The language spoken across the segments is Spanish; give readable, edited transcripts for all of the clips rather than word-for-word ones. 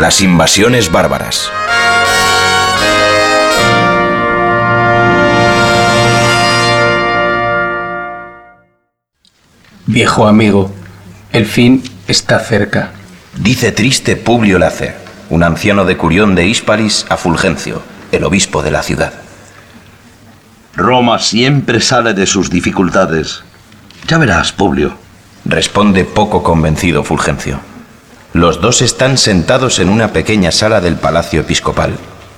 Las invasiones bárbaras. Viejo amigo, el fin está cerca. Dice triste Publio Lacer, un anciano decurión de Hispalis, a Fulgencio, el obispo de la ciudad. Roma siempre sale de sus dificultades. Ya verás, Publio. Responde poco convencido Fulgencio. Los dos están sentados en una pequeña sala del palacio episcopal.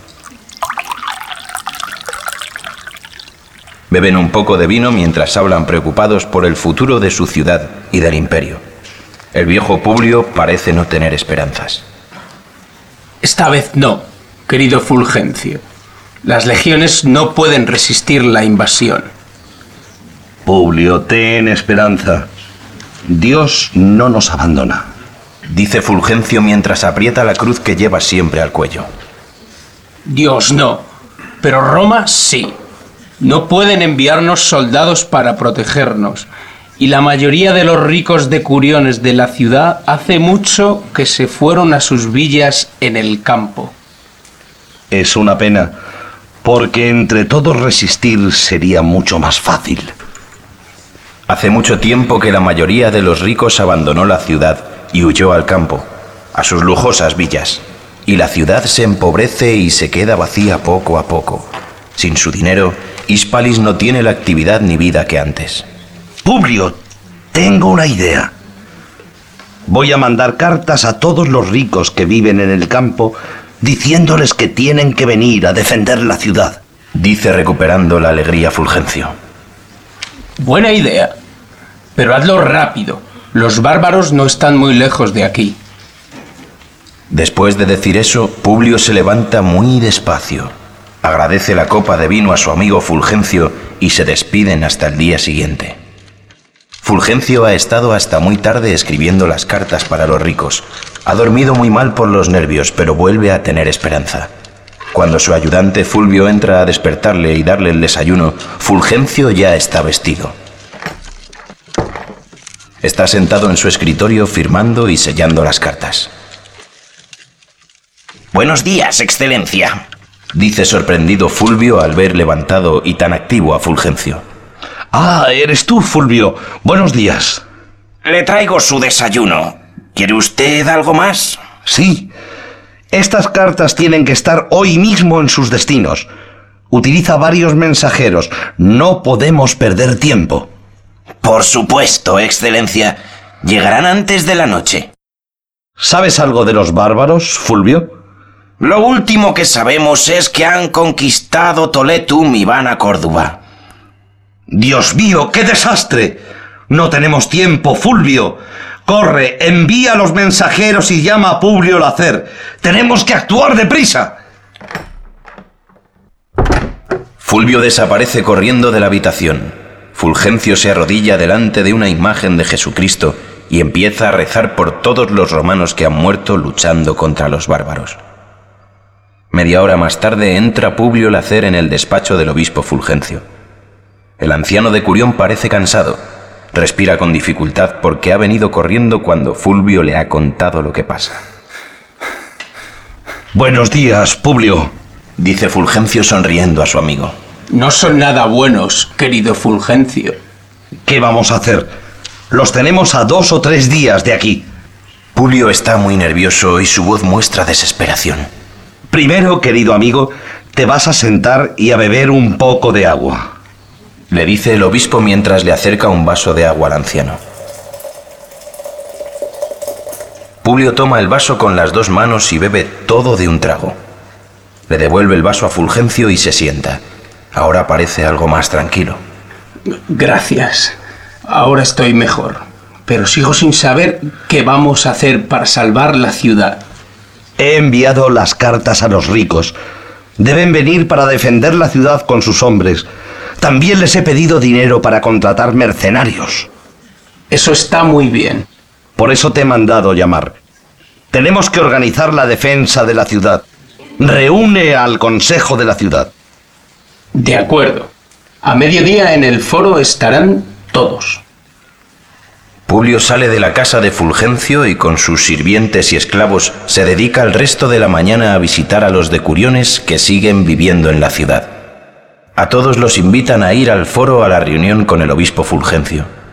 Beben un poco de vino mientras hablan preocupados por el futuro de su ciudad y del imperio. El viejo Publio parece no tener esperanzas. Esta vez no, querido Fulgencio. Las legiones no pueden resistir la invasión. Publio, ten esperanza. Dios no nos abandona. Dice Fulgencio mientras aprieta la cruz que lleva siempre al cuello. Dios no, pero Roma sí. No pueden enviarnos soldados para protegernos. Y la mayoría de los ricos decuriones de la ciudad hace mucho que se fueron a sus villas en el campo. Es una pena, porque entre todos resistir sería mucho más fácil. Hace mucho tiempo que la mayoría de los ricos abandonó la ciudad y huyó al campo, a sus lujosas villas. Y la ciudad se empobrece y se queda vacía poco a poco. Sin su dinero, Hispalis no tiene la actividad ni vida que antes. Publio, tengo una idea. Voy a mandar cartas a todos los ricos que viven en el campo, diciéndoles que tienen que venir a defender la ciudad. Dice recuperando la alegría Fulgencio. Buena idea, pero hazlo rápido. Los bárbaros no están muy lejos de aquí. Después de decir eso, Publio se levanta muy despacio. Agradece la copa de vino a su amigo Fulgencio y se despiden hasta el día siguiente. Fulgencio ha estado hasta muy tarde escribiendo las cartas para los ricos. Ha dormido muy mal por los nervios, pero vuelve a tener esperanza. Cuando su ayudante Fulvio entra a despertarle y darle el desayuno, Fulgencio ya está vestido. Está sentado en su escritorio firmando y sellando las cartas. Buenos días, Excelencia. Dice sorprendido Fulvio al ver levantado y tan activo a Fulgencio. Ah, eres tú, Fulvio. Buenos días. Le traigo su desayuno. ¿Quiere usted algo más? Sí. Estas cartas tienen que estar hoy mismo en sus destinos. Utiliza varios mensajeros. No podemos perder tiempo. Por supuesto, Excelencia. Llegarán antes de la noche. ¿Sabes algo de los bárbaros, Fulvio? Lo último que sabemos es que han conquistado Toletum y van a Córdoba. ¡Dios mío, qué desastre! No tenemos tiempo, Fulvio. Corre, envía a los mensajeros y llama a Publio Lacer. ¡Tenemos que actuar deprisa! Fulvio desaparece corriendo de la habitación. Fulgencio se arrodilla delante de una imagen de Jesucristo y empieza a rezar por todos los romanos que han muerto luchando contra los bárbaros. Media hora más tarde entra Publio Lacer en el despacho del obispo Fulgencio. El anciano decurión parece cansado. Respira con dificultad porque ha venido corriendo cuando Fulvio le ha contado lo que pasa. Buenos días, Publio. Dice Fulgencio sonriendo a su amigo. No son nada buenos, querido Fulgencio. ¿Qué vamos a hacer? Los tenemos a 2 o 3 días de aquí. Publio está muy nervioso y su voz muestra desesperación. Primero, querido amigo, te vas a sentar y a beber un poco de agua. Le dice el obispo mientras le acerca un vaso de agua al anciano. Publio toma el vaso con las 2 manos y bebe todo de un trago. Le devuelve el vaso a Fulgencio y se sienta. Ahora parece algo más tranquilo. Gracias. Ahora estoy mejor. Pero sigo sin saber qué vamos a hacer para salvar la ciudad. He enviado las cartas a los ricos. Deben venir para defender la ciudad con sus hombres. También les he pedido dinero para contratar mercenarios. Eso está muy bien. Por eso te he mandado llamar. Tenemos que organizar la defensa de la ciudad. Reúne al consejo de la ciudad. De acuerdo. A mediodía en el foro estarán todos. Publio sale de la casa de Fulgencio y con sus sirvientes y esclavos se dedica el resto de la mañana a visitar a los decuriones que siguen viviendo en la ciudad. A todos los invitan a ir al foro a la reunión con el obispo Fulgencio.